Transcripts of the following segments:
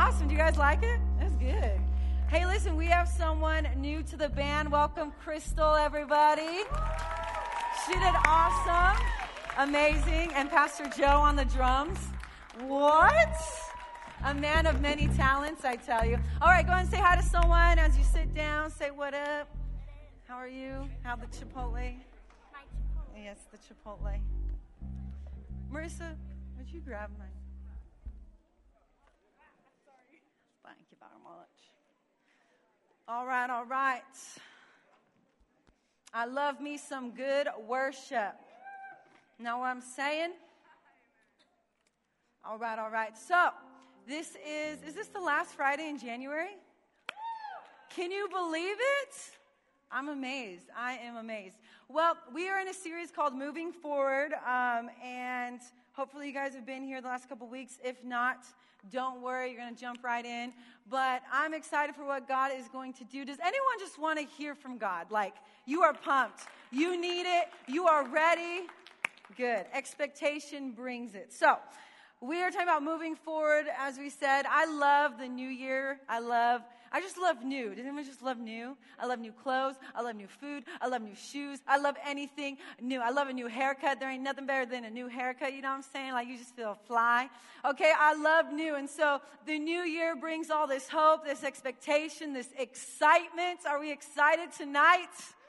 awesome. Do you guys like it? That's good. Hey, listen, we have someone new to the band. Welcome, Crystal, everybody. She did awesome. Amazing. And Pastor Joe on the drums. What? A man of many talents, I tell you. All right, go ahead and say hi to someone as you sit down. Say what up. How are you? How the Chipotle? My Chipotle. Yes, the Chipotle. Marissa, would you grab mine? Thank you very much. All right, all right. I love me some good worship. Know what I'm saying? All right, all right. So, is this the last Friday in January? Can you believe it? I'm amazed. I am amazed. Well, we are in a series called Moving Forward, and hopefully you guys have been here the last couple weeks. If not, don't worry, you're going to jump right in. But I'm excited for what God is going to do. Does anyone just want to hear from God? Like, you are pumped. You need it. You are ready. Good. Expectation brings it. So, we are talking about moving forward, as we said. I love the new year. I just love new. Does anyone just love new? I love new clothes. I love new food. I love new shoes. I love anything new. I love a new haircut. There ain't nothing better than a new haircut. You know what I'm saying? Like, you just feel fly. Okay, I love new. And so the new year brings all this hope, this expectation, this excitement. Are we excited tonight?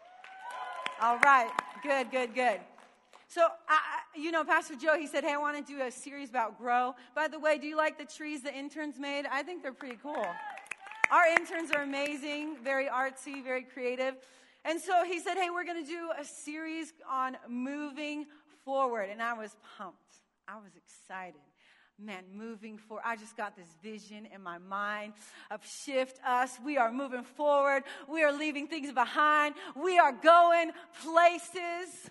All right. Good, good, good. So, Pastor Joe, he said, hey, I want to do a series about grow. By the way, do you like the trees the interns made? I think they're pretty cool. Our interns are amazing, very artsy, very creative. And so he said, hey, we're going to do a series on moving forward. And I was pumped. I was excited. Man, moving forward. I just got this vision in my mind of shift us. We are moving forward. We are leaving things behind. We are going places.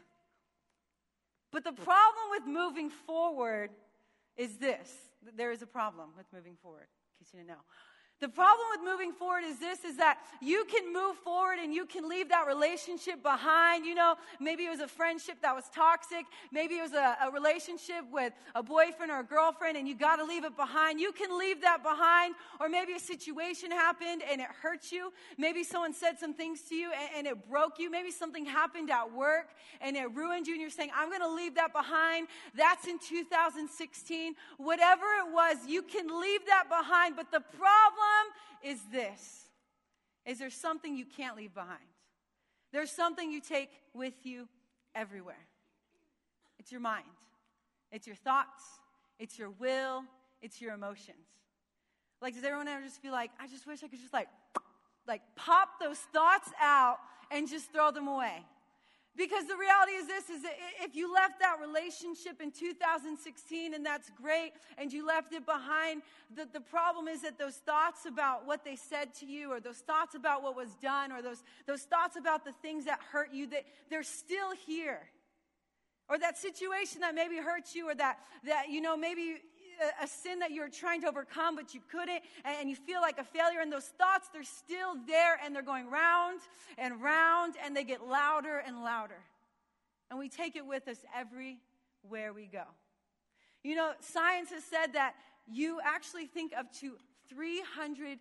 But the problem with moving forward is this. There is a problem with moving forward, in case you didn't know. The problem with moving forward is that you can move forward and you can leave that relationship behind. You know, maybe it was a friendship that was toxic. Maybe it was a relationship with a boyfriend or a girlfriend and you got to leave it behind. You can leave that behind. Or maybe a situation happened and it hurt you. Maybe someone said some things to you and it broke you. Maybe something happened at work and it ruined you and you're saying, I'm going to leave that behind. That's in 2016. Whatever it was, you can leave that behind. But the problem is this. Is there something you can't leave behind? There's something you take with you everywhere. It's your mind. It's your thoughts. It's your will. It's your emotions. Like, does everyone ever just feel like, I just wish I could just like pop those thoughts out and just throw them away? Because the reality is this, is that if you left that relationship in 2016, and that's great, and you left it behind, the problem is that those thoughts about what they said to you, or those thoughts about what was done, or those thoughts about the things that hurt you, that they're still here. Or that situation that maybe hurt you, or that maybe a sin that you're trying to overcome, but you couldn't, and you feel like a failure, and those thoughts, they're still there, and they're going round and round, and they get louder and louder. And we take it with us everywhere we go. You know, science has said that you actually think up to 30,000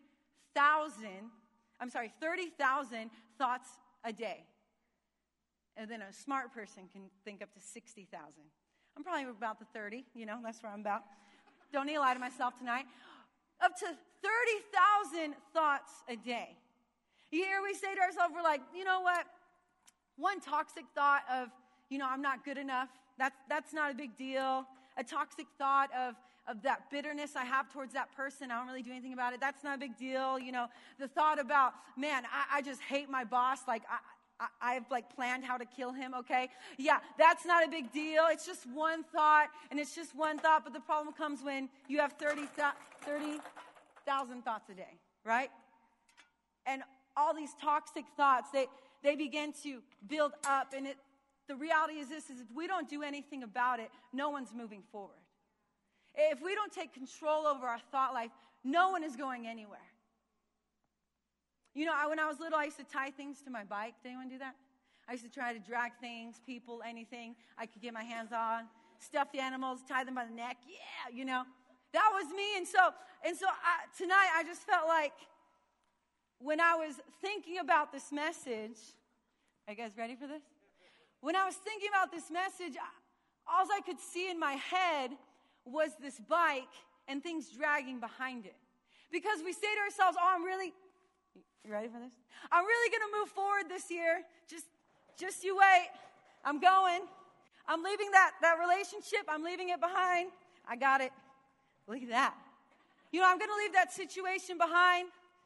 thoughts a day. And then a smart person can think up to 60,000. I'm probably about the 30, that's where I'm about. Don't need to lie to myself tonight. Up to 30,000 thoughts a day. You hear we say to ourselves, we're like, you know what? One toxic thought of, I'm not good enough. That's not a big deal. A toxic thought of that bitterness I have towards that person. I don't really do anything about it. That's not a big deal. The thought about, man, I just hate my boss. Like, I've planned how to kill him, okay? Yeah, that's not a big deal. It's just one thought, and it's just one thought. But the problem comes when you have 30,000 thoughts a day, right? And all these toxic thoughts, they begin to build up. And the reality is this, is if we don't do anything about it, no one's moving forward. If we don't take control over our thought life, no one is going anywhere. When I was little, I used to tie things to my bike. Did anyone do that? I used to try to drag things, people, anything I could get my hands on. Stuffed animals, tie them by the neck. Yeah, That was me. And so tonight I just felt like when I was thinking about this message, are you guys ready for this? When I was thinking about this message, all I could see in my head was this bike and things dragging behind it. Because we say to ourselves, you ready for this? I'm really going to move forward this year. Just you wait. I'm going. I'm leaving that relationship. I'm leaving it behind. I got it. Look at that. I'm going to leave that situation behind.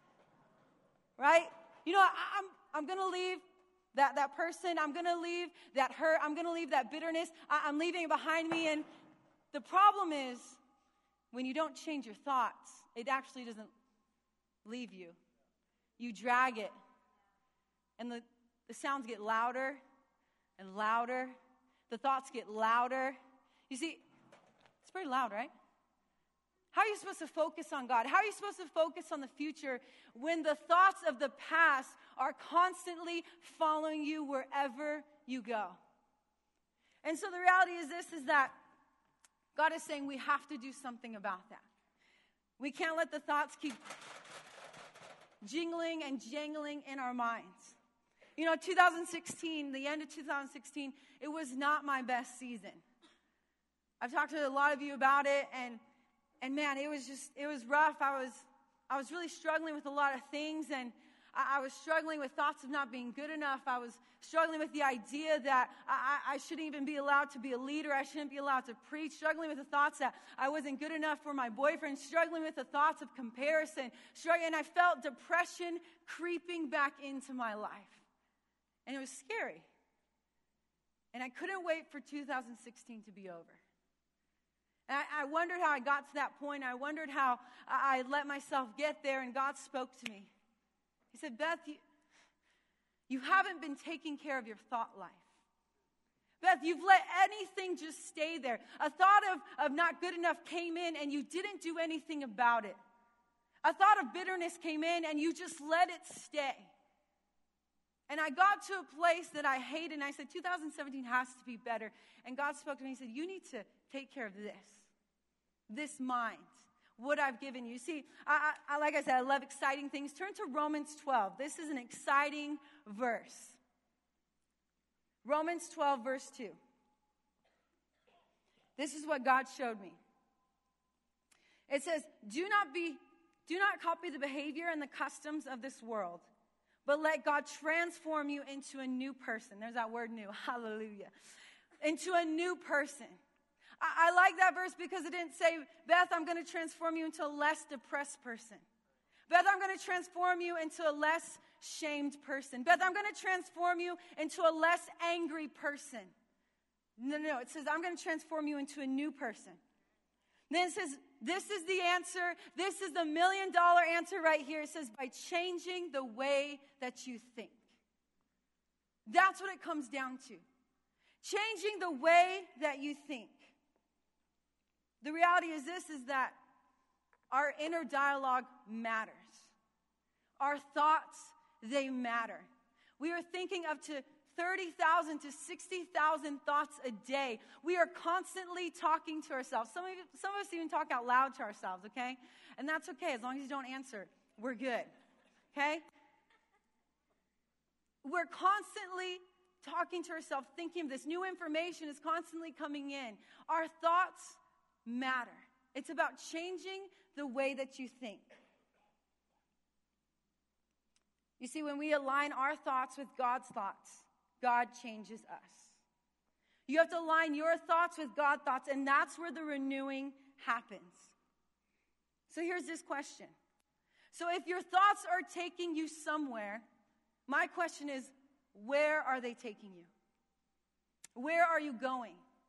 Right? I'm going to leave that person. I'm going to leave that hurt. I'm going to leave that bitterness. I'm leaving it behind me. And the problem is, when you don't change your thoughts, it actually doesn't leave you. You drag it. And the sounds get louder and louder. The thoughts get louder. You see, it's pretty loud, right? How are you supposed to focus on God? How are you supposed to focus on the future when the thoughts of the past are constantly following you wherever you go? And so the reality is that God is saying we have to do something about that. We can't let the thoughts keep jingling and jangling in our minds. 2016, the end of 2016, it was not my best season. I've talked to a lot of you about it, and man, it was rough. I was really struggling with a lot of things, and I was struggling with thoughts of not being good enough. I was struggling with the idea that I shouldn't even be allowed to be a leader. I shouldn't be allowed to preach. Struggling with the thoughts that I wasn't good enough for my boyfriend. Struggling with the thoughts of comparison. And I felt depression creeping back into my life. And it was scary. And I couldn't wait for 2016 to be over. And I wondered how I got to that point. I wondered how I let myself get there, and God spoke to me. He said, Beth, you haven't been taking care of your thought life. Beth, you've let anything just stay there. A thought of not good enough came in, and you didn't do anything about it. A thought of bitterness came in, and you just let it stay. And I got to a place that I hated, and I said, 2017 has to be better. And God spoke to me, He said, you need to take care of this mind, what I've given you. See, I like I said, I love exciting things. Turn to Romans 12. This is an exciting verse. Romans 12, verse 2. This is what God showed me. It says, do not copy the behavior and the customs of this world, but let God transform you into a new person. There's that word new. Hallelujah. Into a new person. I like that verse because it didn't say, Beth, I'm going to transform you into a less depressed person. Beth, I'm going to transform you into a less shamed person. Beth, I'm going to transform you into a less angry person. No. It says, I'm going to transform you into a new person. Then it says, this is the answer. This is the $1 million answer right here. It says, by changing the way that you think. That's what it comes down to. Changing the way that you think. The reality is that our inner dialogue matters. Our thoughts, they matter. We are thinking up to 30,000 to 60,000 thoughts a day. We are constantly talking to ourselves. Some of us even talk out loud to ourselves, okay? And that's okay, as long as you don't answer. We're good, okay? We're constantly talking to ourselves, thinking of this. New information is constantly coming in. Our thoughts matter. It's about changing the way that you think. You see, when we align our thoughts with God's thoughts, God changes us. You have to align your thoughts with God's thoughts, and that's where the renewing happens. So here's this question. So if your thoughts are taking you somewhere, my question is, where are they taking you? Where are you going?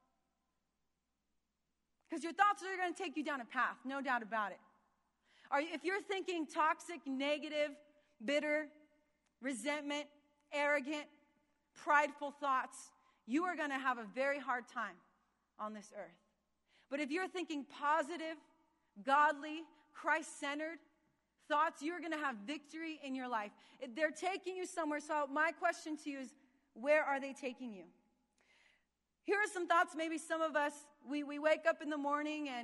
Because your thoughts are going to take you down a path, no doubt about it. If you're thinking toxic, negative, bitter, resentment, arrogant, prideful thoughts, you are going to have a very hard time on this earth. But if you're thinking positive, godly, Christ-centered thoughts, you're going to have victory in your life. They're taking you somewhere. So my question to you is, where are they taking you? Here are some thoughts. Maybe some of us, we wake up in the morning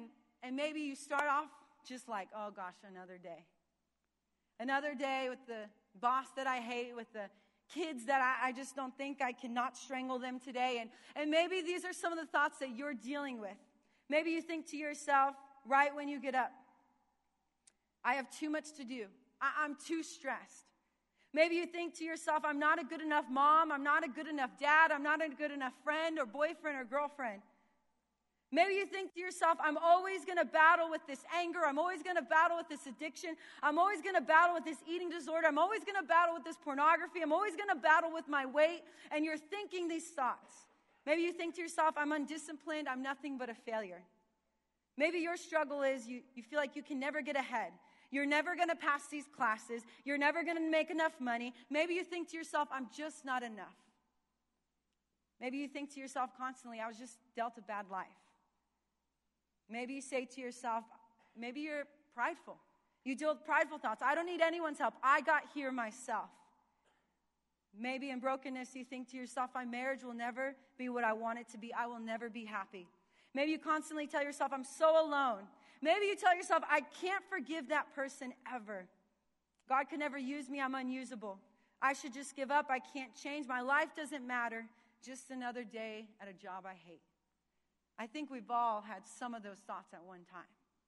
And maybe you start off just like, oh gosh, another day. Another day with the boss that I hate, with the kids that I just don't think I cannot strangle them today. And maybe these are some of the thoughts that you're dealing with. Maybe you think to yourself right when you get up, I have too much to do. I'm too stressed. Maybe you think to yourself, I'm not a good enough mom. I'm not a good enough dad. I'm not a good enough friend or boyfriend or girlfriend. Maybe you think to yourself, I'm always going to battle with this anger. I'm always going to battle with this addiction. I'm always going to battle with this eating disorder. I'm always going to battle with this pornography. I'm always going to battle with my weight. And you're thinking these thoughts. Maybe you think to yourself, I'm undisciplined. I'm nothing but a failure. Maybe your struggle is you feel like you can never get ahead. You're never going to pass these classes. You're never going to make enough money. Maybe you think to yourself, I'm just not enough. Maybe you think to yourself constantly, I was just dealt a bad life. Maybe you say to yourself, maybe you're prideful. You deal with prideful thoughts. I don't need anyone's help. I got here myself. Maybe in brokenness, you think to yourself, my marriage will never be what I want it to be. I will never be happy. Maybe you constantly tell yourself, I'm so alone. Maybe you tell yourself, I can't forgive that person ever. God could never use me. I'm unusable. I should just give up. I can't change. My life doesn't matter. Just another day at a job I hate. I think we've all had some of those thoughts at one time.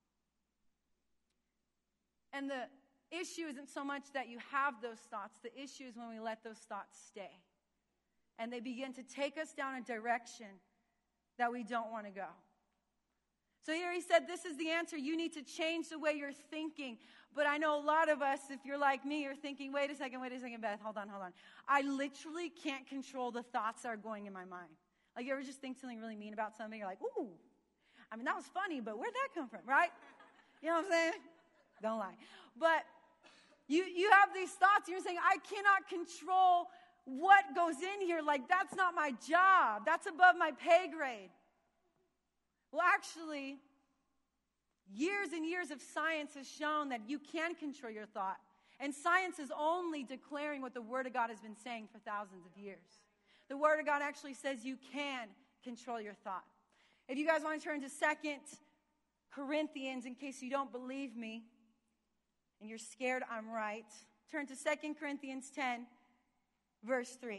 And the issue isn't so much that you have those thoughts. The issue is when we let those thoughts stay. And they begin to take us down a direction that we don't want to go. So here he said, this is the answer. You need to change the way you're thinking. But I know a lot of us, if you're like me, you're thinking, wait a second, Beth, hold on. I literally can't control the thoughts that are going in my mind. Like, you ever just think something really mean about something? You're like, ooh, I mean, that was funny, but where'd that come from, right? You know what I'm saying? Don't lie. But you have these thoughts, and you're saying, I cannot control what goes in here. Like, that's not my job. That's above my pay grade. Well, actually, years and years of science has shown that you can control your thought. And science is only declaring what the Word of God has been saying for thousands of years. The Word of God actually says you can control your thought. If you guys want to turn to 2 Corinthians, in case you don't believe me, and you're scared I'm right, turn to 2 Corinthians 10, verse 3. It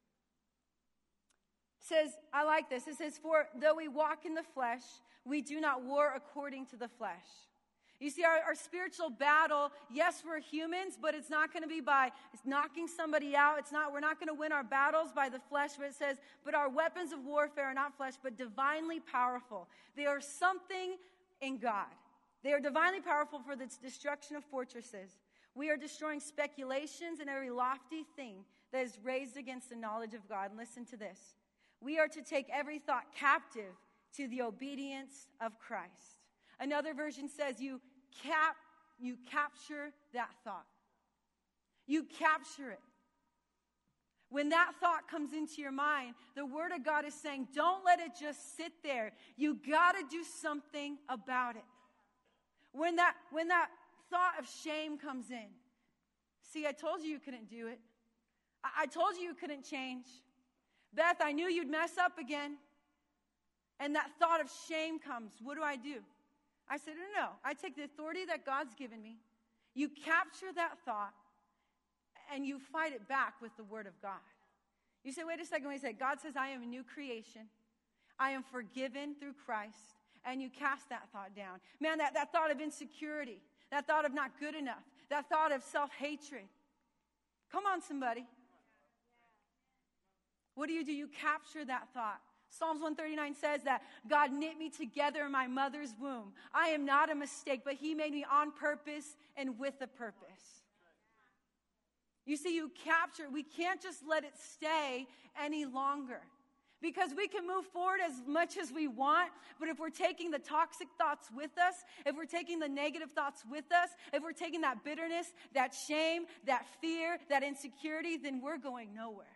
says, I like this. It says, for though we walk in the flesh, we do not war according to the flesh. You see, our spiritual battle, yes, we're humans, but it's not going to be by knocking somebody out. We're not going to win our battles by the flesh, but it says, but our weapons of warfare are not flesh, but divinely powerful. They are something in God. They are divinely powerful for the destruction of fortresses. We are destroying speculations and every lofty thing that is raised against the knowledge of God. And listen to this. We are to take every thought captive to the obedience of Christ. Another version says you capture that thought. You capture it. When that thought comes into your mind, the Word of God is saying, don't let it just sit there. You got to do something about it. When that thought of shame comes in, see, I told you couldn't do it. I told you couldn't change. Beth, I knew you'd mess up again. And that thought of shame comes. What do? I said, no. I take the authority that God's given me. You capture that thought, and you fight it back with the Word of God. You say, wait a second. God says, I am a new creation. I am forgiven through Christ. And you cast that thought down. Man, that thought of insecurity, that thought of not good enough, that thought of self-hatred. Come on, somebody. What do? You capture that thought. Psalms 139 says that God knit me together in my mother's womb. I am not a mistake, but He made me on purpose and with a purpose. You see, we can't just let it stay any longer. Because we can move forward as much as we want, but if we're taking the toxic thoughts with us, if we're taking the negative thoughts with us, if we're taking that bitterness, that shame, that fear, that insecurity, then we're going nowhere.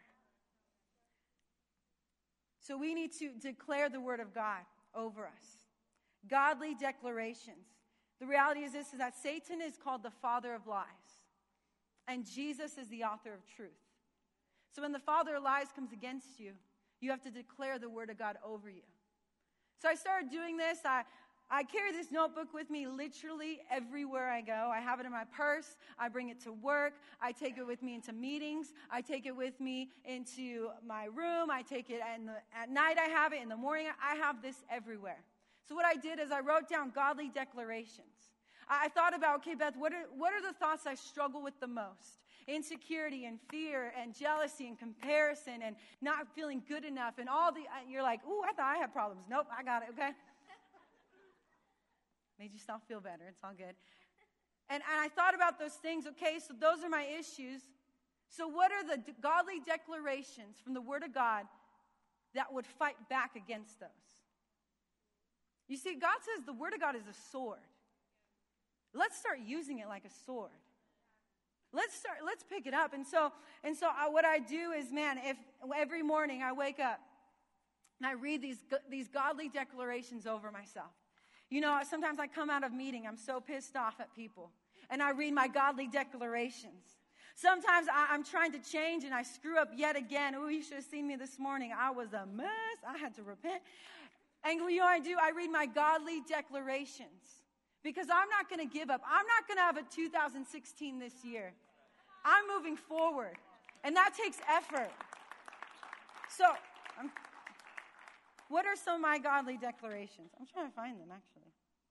So we need to declare the Word of God over us. Godly declarations. The reality is this, is that Satan is called the father of lies. And Jesus is the author of truth. So when the father of lies comes against you, you have to declare the Word of God over you. So I started doing this. I carry this notebook with me literally everywhere I go. I have it in my purse. I bring it to work. I take it with me into meetings. I take it with me into my room. I take it at night. I have it. In the morning, I have this everywhere. So what I did is I wrote down godly declarations. I thought about, okay, Beth, what are the thoughts I struggle with the most? Insecurity and fear and jealousy and comparison and not feeling good enough and you're like, ooh, I thought I had problems. Nope, I got it, okay? Made yourself feel better. It's all good. And I thought about those things. Okay, so those are my issues. So what are the godly declarations from the Word of God that would fight back against those? You see, God says the Word of God is a sword. Let's start using it like a sword. Let's pick it up. And so what I do is, if every morning I wake up and I read these godly declarations over myself. You know, sometimes I come out of meeting, I'm so pissed off at people, and I read my godly declarations. Sometimes I'm trying to change, and I screw up yet again. Oh, you should have seen me this morning. I was a mess. I had to repent. And you know what I do? I read my godly declarations, because I'm not going to give up. I'm not going to have a 2016 this year. I'm moving forward, and that takes effort. So, what are some of my godly declarations? I'm trying to find them, actually.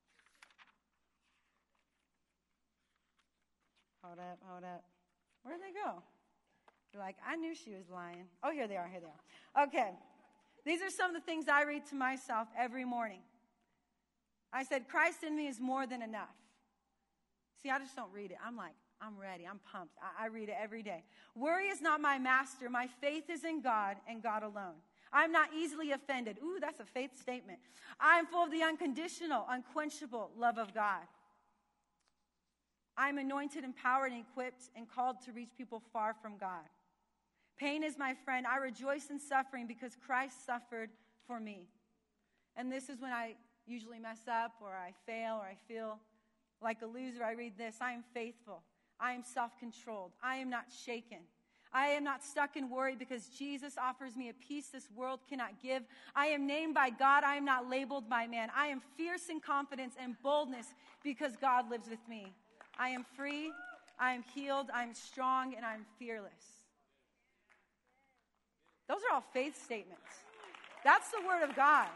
Hold up. Where'd they go? You're like, I knew she was lying. Oh, here they are. Okay. These are some of the things I read to myself every morning. I said, Christ in me is more than enough. See, I just don't read it. I'm like, I'm ready. I'm pumped. I read it every day. Worry is not my master. My faith is in God and God alone. I'm not easily offended. Ooh, that's a faith statement. I'm full of the unconditional, unquenchable love of God. I'm anointed, empowered, and equipped and called to reach people far from God. Pain is my friend. I rejoice in suffering because Christ suffered for me. And this is when I usually mess up or I fail or I feel like a loser. I read this. I am faithful. I am self-controlled. I am not shaken. I am not stuck in worry because Jesus offers me a peace this world cannot give. I am named by God. I am not labeled by man. I am fierce in confidence and boldness because God lives with me. I am free. I am healed. I am strong, and I am fearless. Those are all faith statements. That's the Word of God.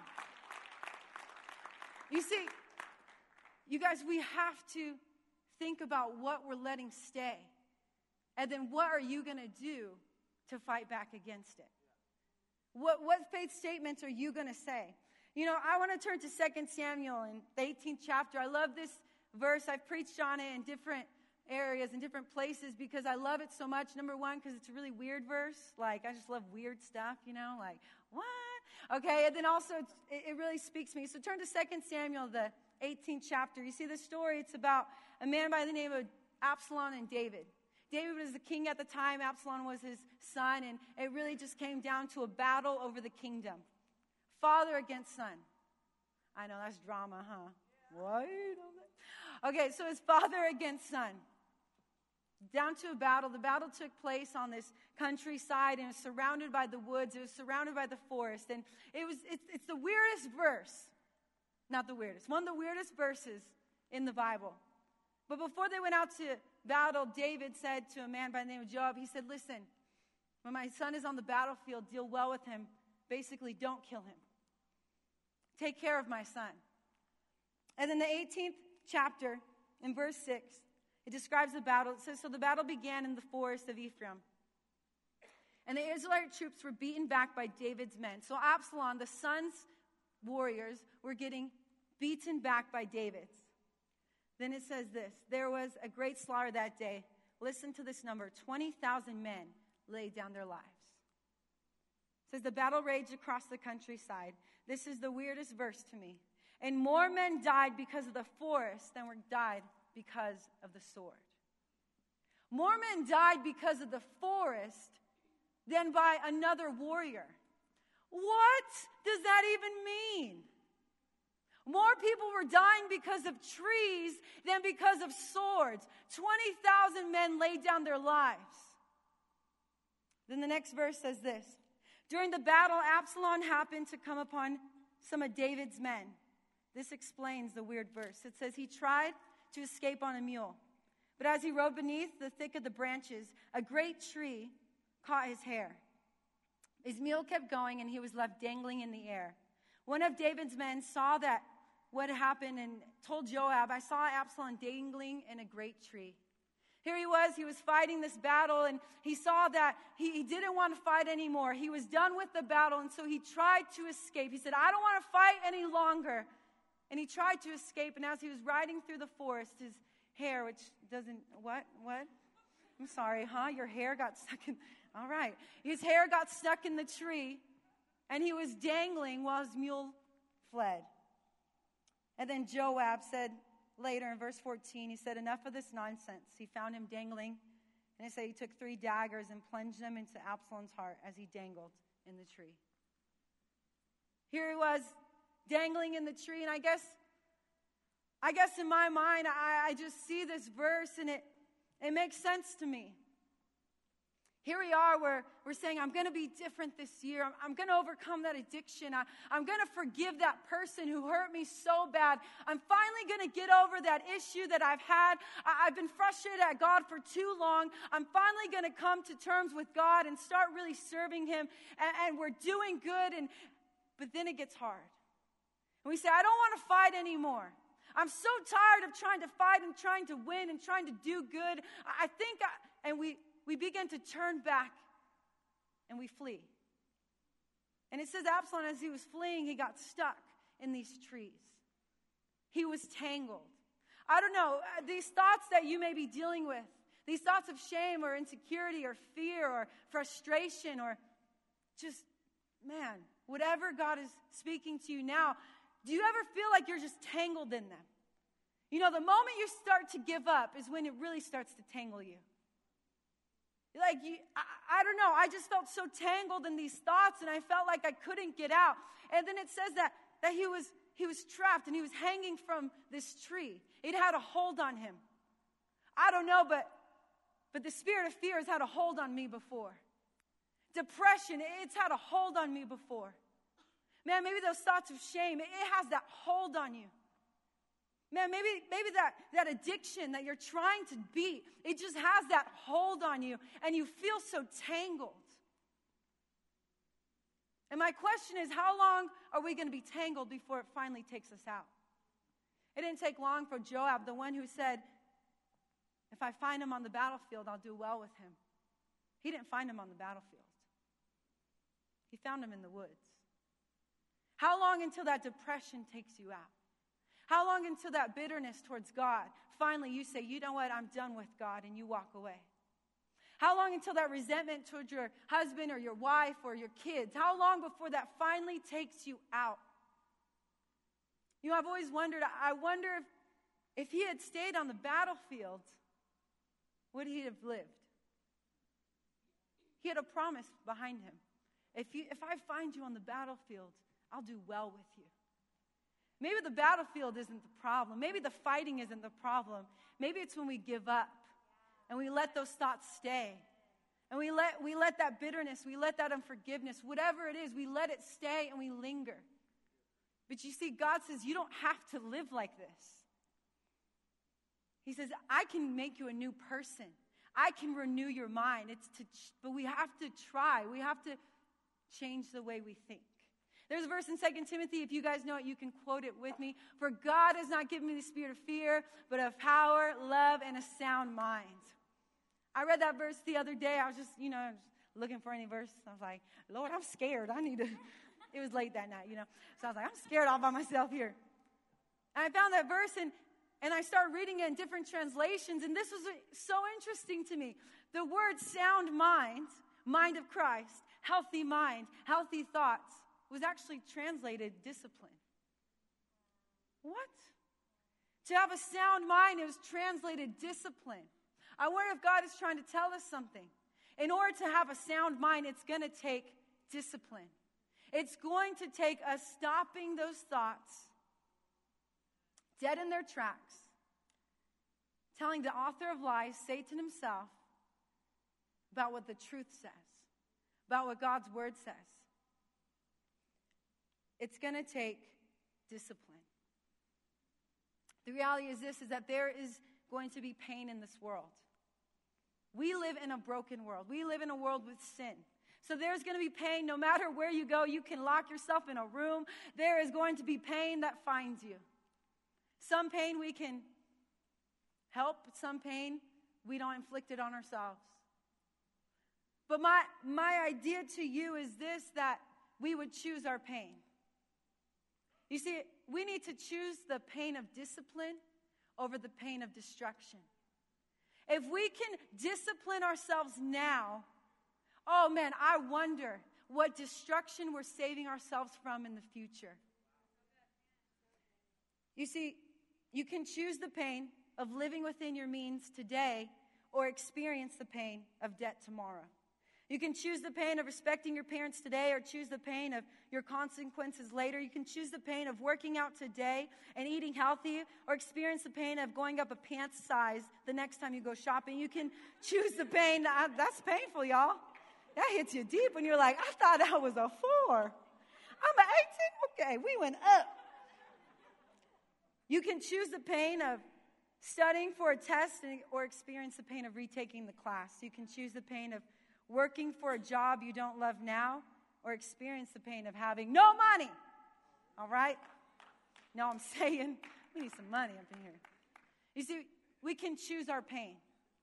You see, you guys, we have to think about what we're letting stay. And then what are you going to do to fight back against it? What faith statements are you going to say? You know, I want to turn to 2 Samuel in the 18th chapter. I love this verse. I've preached on it in different areas, in different places, because I love it so much. Number one, because it's a really weird verse. Like, I just love weird stuff, you know, like, what? Okay, and then also it really speaks to me. So turn to 2 Samuel, the 18th chapter. You see the story. It's about a man by the name of Absalom and David. David was the king at the time. Absalom was his son, and it really just came down to a battle over the kingdom. Father against son. I know, that's drama, huh? What? Okay, so it's father against son. Down to a battle. The battle took place on this countryside, and it was surrounded by the woods. It was surrounded by the forest, and it's the weirdest verse. Not the weirdest. One of the weirdest verses in the Bible. But before they went out to battle, David said to a man by the name of Joab, he said, listen, when my son is on the battlefield, deal well with him. Basically, don't kill him. Take care of my son. And in the 18th chapter, in verse 6, it describes the battle. It says, so the battle began in the forest of Ephraim. And the Israelite troops were beaten back by David's men. So Absalom, the son's warriors, were getting beaten back by David's. Then it says this, there was a great slaughter that day. Listen to this number, 20,000 men laid down their lives. It says the battle raged across the countryside. This is the weirdest verse to me. And more men died because of the forest than died because of the sword. More men died because of the forest than by another warrior. What does that even mean? More people were dying because of trees than because of swords. 20,000 men laid down their lives. Then the next verse says this. During the battle, Absalom happened to come upon some of David's men. This explains the weird verse. It says, he tried to escape on a mule, but as he rode beneath the thick of the branches, a great tree caught his hair. His mule kept going, and he was left dangling in the air. One of David's men saw that what happened and told Joab, I saw Absalom dangling in a great tree. Here he was fighting this battle, and he saw that he didn't want to fight anymore. He was done with the battle, and so he tried to escape. He said, I don't want to fight any longer. And he tried to escape, and as he was riding through the forest, his hair, which doesn't, what? I'm sorry, your hair got stuck in, all right. His hair got stuck in the tree, and he was dangling while his mule fled. And then Joab said later in verse 14, he said, enough of this nonsense. He found him dangling, and it said he took 3 daggers and plunged them into Absalom's heart as he dangled in the tree. Here he was, dangling in the tree, and I guess in my mind, I just see this verse, and it makes sense to me. Here we are, we're saying, I'm going to be different this year. I'm going to overcome that addiction. I'm going to forgive that person who hurt me so bad. I'm finally going to get over that issue that I've had. I've been frustrated at God for too long. I'm finally going to come to terms with God and start really serving Him. And we're doing good, but then it gets hard. And we say, I don't want to fight anymore. I'm so tired of trying to fight and trying to win and trying to do good. And we begin to turn back and we flee. And it says Absalom, as he was fleeing, he got stuck in these trees. He was tangled. I don't know, these thoughts that you may be dealing with, these thoughts of shame or insecurity or fear or frustration or just, whatever God is speaking to you now, do you ever feel like you're just tangled in them? You know, the moment you start to give up is when it really starts to tangle you. I don't know, I just felt so tangled in these thoughts, and I felt like I couldn't get out. And then it says that he was trapped, and he was hanging from this tree. It had a hold on him. I don't know, but the spirit of fear has had a hold on me before. Depression, it's had a hold on me before. Man, maybe those thoughts of shame, it has that hold on you. Man, maybe that addiction that you're trying to beat, it just has that hold on you, and you feel so tangled. And my question is, how long are we going to be tangled before it finally takes us out? It didn't take long for Joab, the one who said, if I find him on the battlefield, I'll do well with him. He didn't find him on the battlefield. He found him in the woods. How long until that depression takes you out? How long until that bitterness towards God, finally you say, you know what, I'm done with God, and you walk away? How long until that resentment towards your husband or your wife or your kids? How long before that finally takes you out? You know, I've always wondered, I wonder if he had stayed on the battlefield, would he have lived? He had a promise behind him. If I find you on the battlefield, I'll do well with you. Maybe the battlefield isn't the problem. Maybe the fighting isn't the problem. Maybe it's when we give up and we let those thoughts stay. And we let that bitterness, we let that unforgiveness, whatever it is, we let it stay and we linger. But you see, God says you don't have to live like this. He says, I can make you a new person. I can renew your mind. But we have to try. We have to change the way we think. There's a verse in 2 Timothy, if you guys know it, you can quote it with me. For God has not given me the spirit of fear, but of power, love, and a sound mind. I read that verse the other day. I was just, looking for any verse. I was like, Lord, I'm scared. It was late that night, So I was like, I'm scared all by myself here. And I found that verse, and I started reading it in different translations, and this was so interesting to me. The word sound mind, mind of Christ, healthy mind, healthy thoughts, was actually translated discipline. What? To have a sound mind, it was translated discipline. I wonder if God is trying to tell us something. In order to have a sound mind, it's going to take discipline. It's going to take us stopping those thoughts dead in their tracks, telling the author of lies, Satan himself, about what the truth says, about what God's word says. It's going to take discipline. The reality is this, is that there is going to be pain in this world. We live in a broken world. We live in a world with sin. So there's going to be pain no matter where you go. You can lock yourself in a room. There is going to be pain that finds you. Some pain we can help. Some pain we don't inflict it on ourselves. But my idea to you is this, that we would choose our pain. You see, we need to choose the pain of discipline over the pain of destruction. If we can discipline ourselves now, oh man, I wonder what destruction we're saving ourselves from in the future. You see, you can choose the pain of living within your means today or experience the pain of debt tomorrow. You can choose the pain of respecting your parents today or choose the pain of your consequences later. You can choose the pain of working out today and eating healthy or experience the pain of going up a pants size the next time you go shopping. You can choose the pain. That's painful, y'all. That hits you deep when you're like, I thought that was a 4. I'm an 18? Okay, we went up. You can choose the pain of studying for a test or experience the pain of retaking the class. You can choose the pain of working for a job you don't love now, or experience the pain of having no money. All right? No, I'm saying we need some money up in here. You see, we can choose our pain.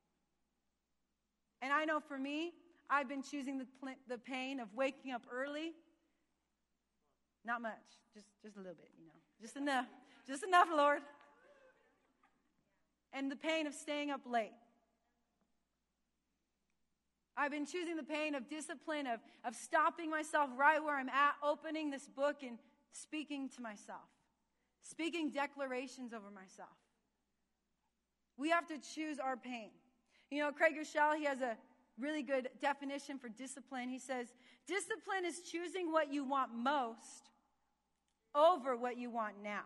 And I know for me, I've been choosing the pain of waking up early. Not much, just a little bit, just enough, Lord. And the pain of staying up late. I've been choosing the pain of discipline, of stopping myself right where I'm at, opening this book and speaking to myself, speaking declarations over myself. We have to choose our pain. Craig Rochelle, he has a really good definition for discipline. He says, discipline is choosing what you want most over what you want now.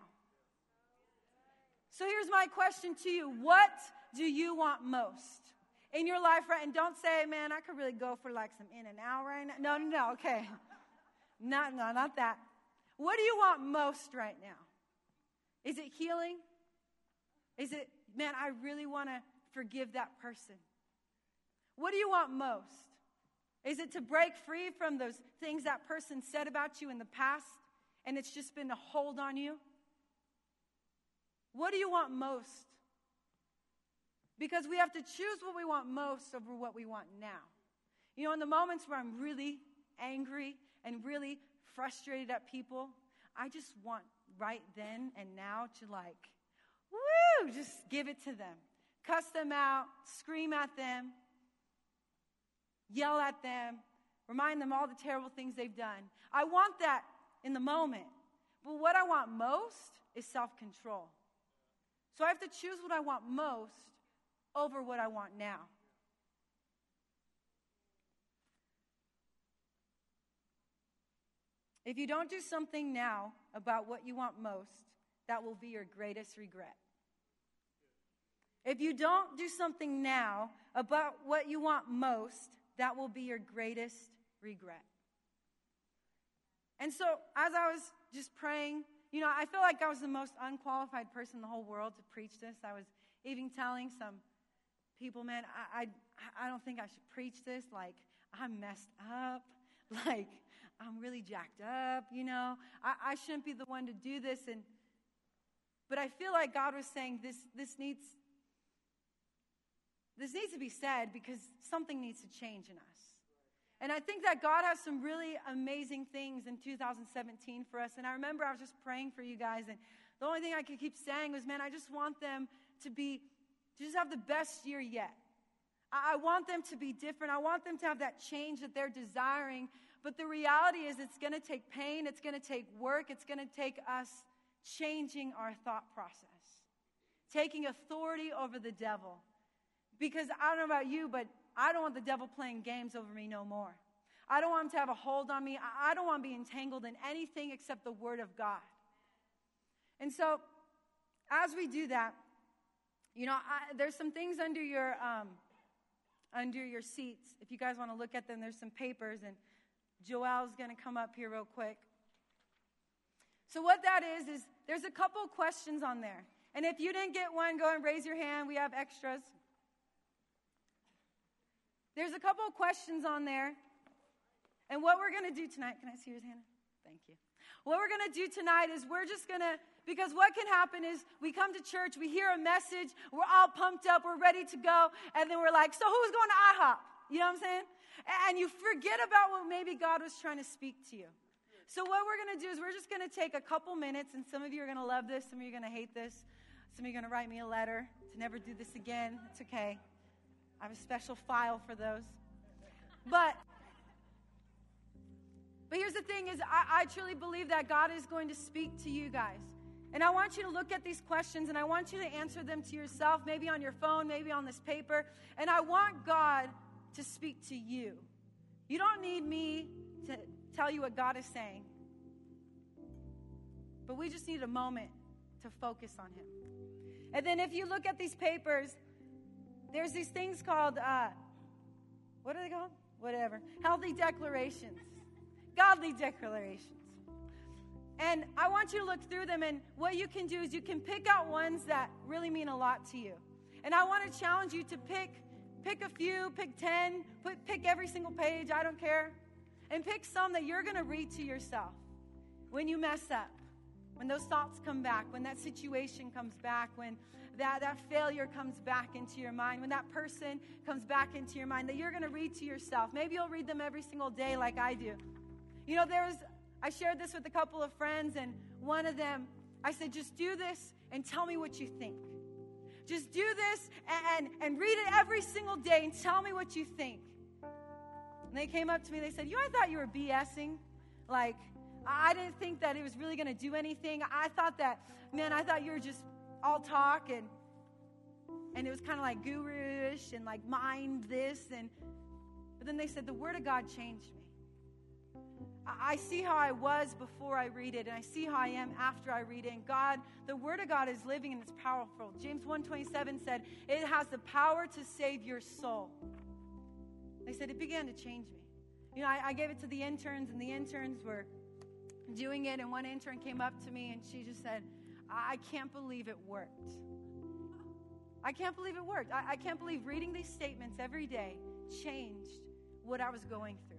So here's my question to you. What do you want most in your life, right? And don't say, man, I could really go for like some In-N-Out right now. No, okay. Not that. What do you want most right now? Is it healing? Is it, man, I really want to forgive that person? What do you want most? Is it to break free from those things that person said about you in the past and it's just been a hold on you? What do you want most? Because we have to choose what we want most over what we want now. In the moments where I'm really angry and really frustrated at people, I just want right then and now to just give it to them. Cuss them out, scream at them, yell at them, remind them all the terrible things they've done. I want that in the moment. But what I want most is self-control. So I have to choose what I want most over what I want now. If you don't do something now about what you want most, that will be your greatest regret. If you don't do something now about what you want most, that will be your greatest regret. And so as I was just praying, I feel like I was the most unqualified person in the whole world to preach this. I was even telling some people, man, I don't think I should preach this. Like, I'm messed up. Like, I'm really jacked up, I shouldn't be the one to do this. But I feel like God was saying this needs to be said because something needs to change in us. And I think that God has some really amazing things in 2017 for us. And I remember I was just praying for you guys, and the only thing I could keep saying was, man, I just want them to just have the best year yet. I want them to be different. I want them to have that change that they're desiring. But the reality is it's going to take pain. It's going to take work. It's going to take us changing our thought process, taking authority over the devil. Because I don't know about you, but I don't want the devil playing games over me no more. I don't want him to have a hold on me. I don't want to be entangled in anything except the Word of God. And so, as we do that, there's some things under your seats. If you guys want to look at them, there's some papers, and Joelle's going to come up here real quick. So what that is there's a couple of questions on there. And if you didn't get one, go and raise your hand. We have extras. There's a couple of questions on there. And what we're going to do tonight, can I see yours, Hannah? Thank you. What we're going to do tonight is we're just going to, because what can happen is we come to church, we hear a message, we're all pumped up, we're ready to go, and then we're like, so who's going to IHOP? You know what I'm saying? And you forget about what maybe God was trying to speak to you. So what we're going to do is we're just going to take a couple minutes, and some of you are going to love this, some of you are going to hate this, some of you are going to write me a letter to never do this again. It's okay. I have a special file for those. But here's the thing is I truly believe that God is going to speak to you guys. And I want you to look at these questions, and I want you to answer them to yourself, maybe on your phone, maybe on this paper. And I want God to speak to you. You don't need me to tell you what God is saying. But we just need a moment to focus on Him. And then if you look at these papers, there's these things called, what are they called? Whatever. Healthy declarations. Godly declarations. And I want you to look through them, and what you can do is you can pick out ones that really mean a lot to you. And I want to challenge you to pick a few, pick 10, pick every single page, I don't care. And pick some that you're going to read to yourself when you mess up, when those thoughts come back, when that situation comes back, when that failure comes back into your mind, when that person comes back into your mind, that you're going to read to yourself. Maybe you'll read them every single day like I do. You know, I shared this with a couple of friends, and one of them, I said, just do this and tell me what you think. Just do this and read it every single day and tell me what you think. And they came up to me, they said, I thought you were BSing. Like, I didn't think that it was really going to do anything. I thought you were just all talk, and it was kind of like guru-ish and like mind this. But then they said, the Word of God changed me. I see how I was before I read it, and I see how I am after I read it. And God, the Word of God is living and it's powerful. James 1:27 said, it has the power to save your soul. They said, it began to change me. You know, I gave it to the interns, and the interns were doing it, and one intern came up to me, and she just said, I can't believe it worked. I can't believe it worked. I can't believe reading these statements every day changed what I was going through.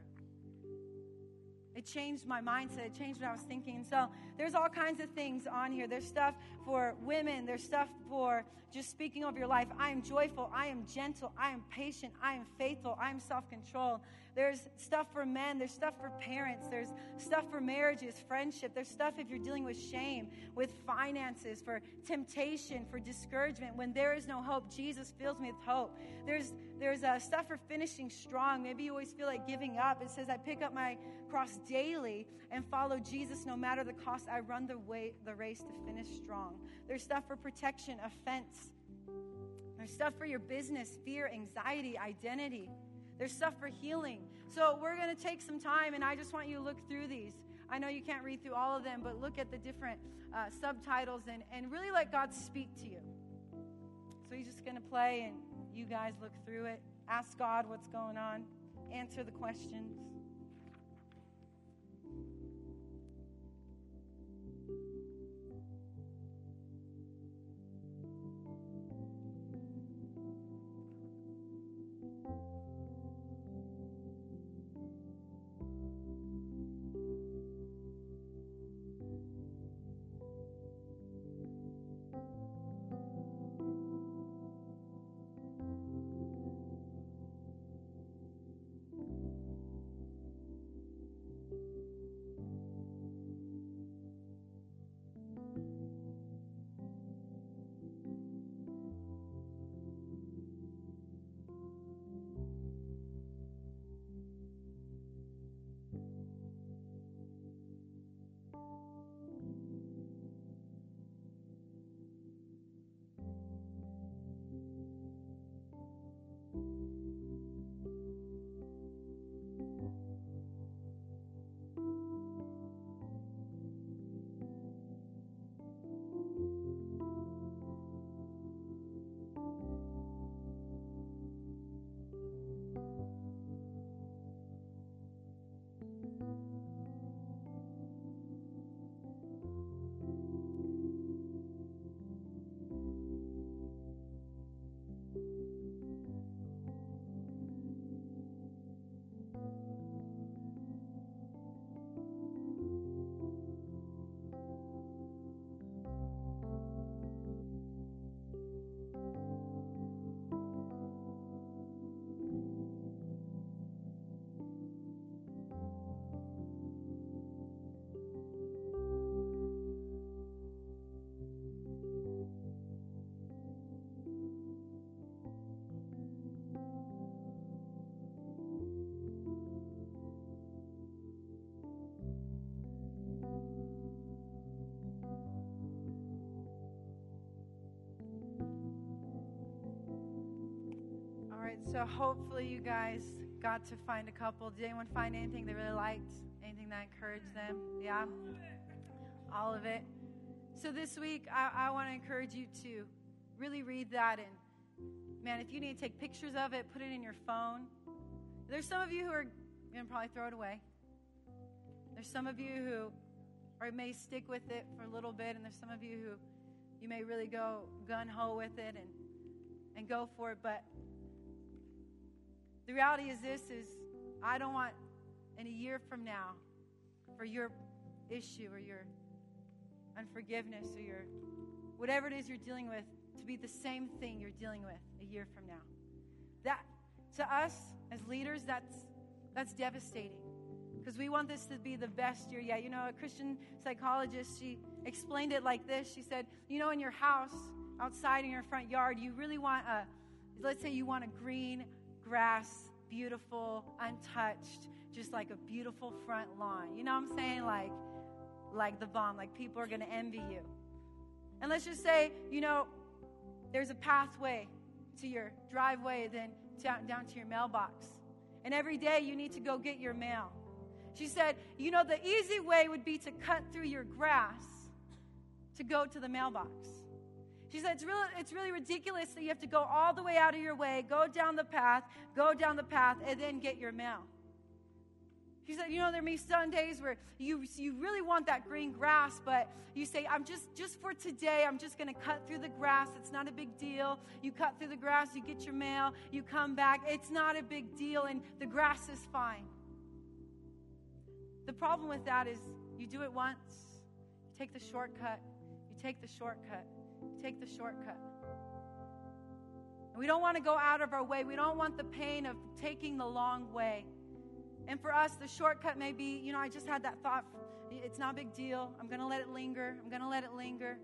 It changed my mindset. It changed what I was thinking. And so there's all kinds of things on here. There's stuff for women. There's stuff for just speaking over your life. I am joyful. I am gentle. I am patient. I am faithful. I am self-controlled. There's stuff for men. There's stuff for parents. There's stuff for marriages, friendship. There's stuff if you're dealing with shame, with finances, for temptation, for discouragement. When there is no hope, Jesus fills me with hope. There's stuff for finishing strong. Maybe you always feel like giving up. It says, I pick up my cross daily and follow Jesus no matter the cost. I run the race to finish strong. There's stuff for protection, offense. There's stuff for your business, fear, anxiety, identity. There's stuff for healing. So we're going to take some time, and I just want you to look through these. I know you can't read through all of them, but look at the different subtitles and really let God speak to you. So he's just going to play, and you guys look through it. Ask God what's going on. Answer the questions. right, so hopefully you guys got to find a couple. Did anyone find anything they really liked? Anything that encouraged them? Yeah? All of it. So this week, I want to encourage you to really read that. And, man, if you need to take pictures of it, put it in your phone. There's some of you who are going to probably throw it away. There's some of you who may stick with it for a little bit, and there's some of you who you may really go gun-ho with it and go for it. But the reality is this, is I don't want in a year from now for your issue or your unforgiveness or your whatever it is you're dealing with to be the same thing you're dealing with a year from now. That, to us as leaders, that's devastating. Because we want this to be the best year yet. You know, a Christian psychologist, she explained it like this. She said, you know, in your house, outside in your front yard, you really want let's say you want a green grass, beautiful, untouched, just like a beautiful front lawn. You know what I'm saying? Like the bomb, like people are going to envy you. And let's just say, you know, there's a pathway to your driveway, then down to your mailbox. And every day you need to go get your mail. She said, you know, the easy way would be to cut through your grass to go to the mailbox. She said, it's really ridiculous that you have to go all the way out of your way, go down the path, and then get your mail. She said, you know, there may be some days where you really want that green grass, but you say, I'm just for today, I'm just going to cut through the grass. It's not a big deal. You cut through the grass, you get your mail, you come back. It's not a big deal, and the grass is fine. The problem with that is you do it once, you take the shortcut, you take the shortcut, you take the shortcut. And we don't want to go out of our way. We don't want the pain of taking the long way. And for us, the shortcut may be, you know, I just had that thought, it's not a big deal. I'm going to let it linger. I'm going to let it linger.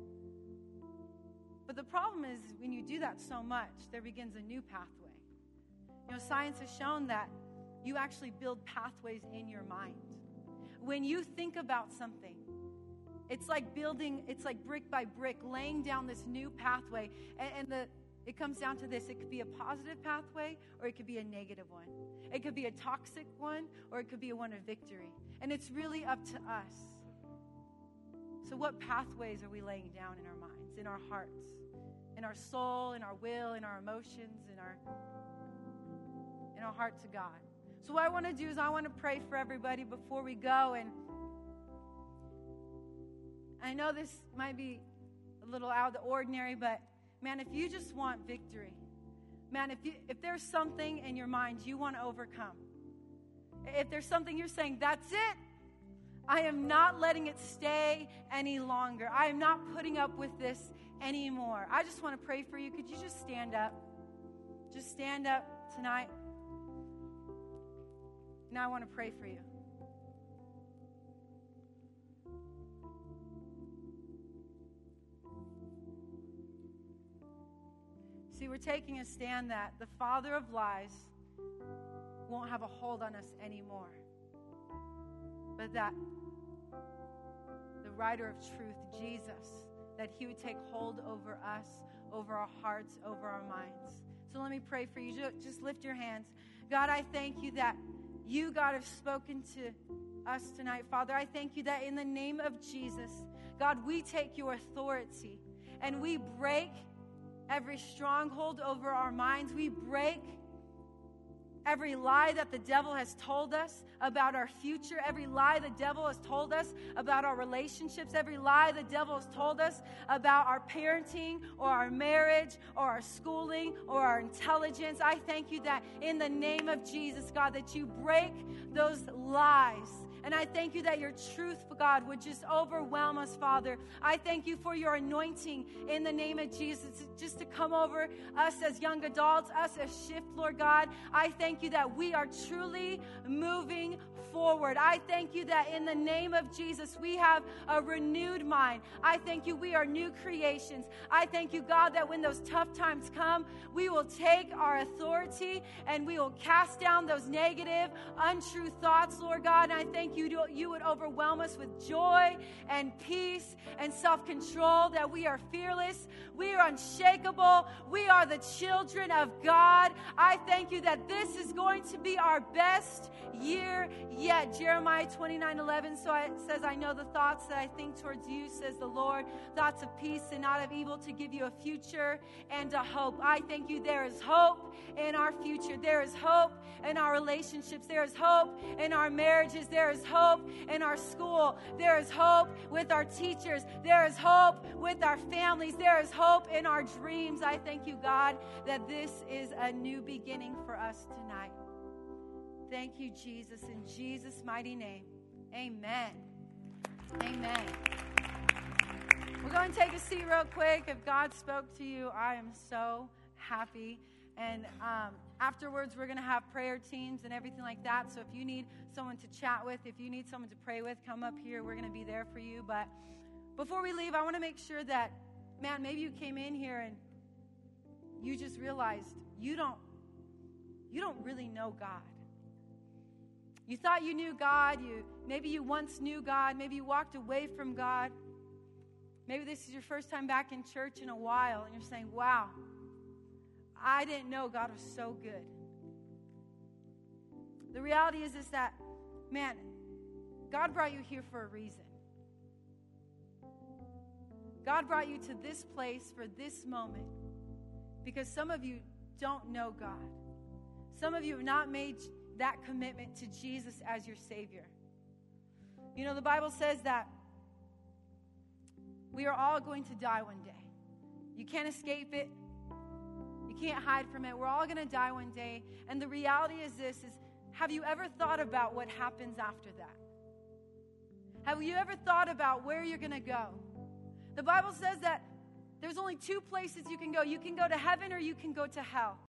But the problem is when you do that so much, there begins a new pathway. You know, science has shown that you actually build pathways in your mind. When you think about something, it's like brick by brick, laying down this new pathway. And it comes down to this. It could be a positive pathway or it could be a negative one. It could be a toxic one or it could be a one of victory. And it's really up to us. So what pathways are we laying down in our minds, in our hearts, in our soul, in our will, in our emotions, in our heart to God? So what I want to do is I want to pray for everybody before we go. And I know this might be a little out of the ordinary, but man, if you just want victory, man, if there's something in your mind you want to overcome, if there's something you're saying, that's it, I am not letting it stay any longer. I am not putting up with this anymore. I just want to pray for you. Could you just stand up? Just stand up tonight. Now I want to pray for you. See, we're taking a stand that the father of lies won't have a hold on us anymore. But that the writer of truth, Jesus, that he would take hold over us, over our hearts, over our minds. So let me pray for you. Just lift your hands. God, I thank you that you, God, have spoken to us tonight. Father, I thank you that in the name of Jesus, God, we take your authority and we break every stronghold over our minds. We break every lie that the devil has told us about our future, every lie the devil has told us about our relationships, every lie the devil has told us about our parenting or our marriage or our schooling or our intelligence. I thank you that in the name of Jesus, God, that you break those lies. And I thank you that your truth, God, would just overwhelm us, Father. I thank you for your anointing in the name of Jesus, just to come over us as young adults, us as Shift, Lord God. I thank you that we are truly moving forward. I thank you that in the name of Jesus, we have a renewed mind. I thank you we are new creations. I thank you, God, that when those tough times come, we will take our authority and we will cast down those negative, untrue thoughts, Lord God. And I thank week you would overwhelm us with joy and peace and self-control, that we are fearless, we are unshakable, we are the children of God. I thank you that this is going to be our best year yet. Jeremiah 29:11 says, I know the thoughts that I think towards you, says the Lord, thoughts of peace and not of evil, to give you a future and a hope. I thank you there is hope in our future. There is hope in our relationships. There is hope in our marriages. There is hope in our school. There is hope with our teachers. There is hope with our families. There is hope in our dreams. I thank you, God, that this is a new beginning for us tonight. Thank you, Jesus. In Jesus' mighty name, amen. Amen. We're going to take a seat real quick. If God spoke to you, I am so happy. And afterwards, we're going to have prayer teams and everything like that. So if you need someone to chat with, if you need someone to pray with, come up here. We're going to be there for you. But before we leave, I want to make sure that, man, maybe you came in here and you just realized you don't really know God. You thought you knew God. Maybe you once knew God. Maybe you walked away from God. Maybe this is your first time back in church in a while, and you're saying, wow, I didn't know God was so good. The reality is that, man, God brought you here for a reason. God brought you to this place for this moment because some of you don't know God. Some of you have not made that commitment to Jesus as your Savior. You know, the Bible says that we are all going to die one day. You can't escape it. You can't hide from it. We're all going to die one day. And the reality is this, have you ever thought about what happens after that? Have you ever thought about where you're going to go? The Bible says that there's only two places you can go. You can go to heaven or you can go to hell.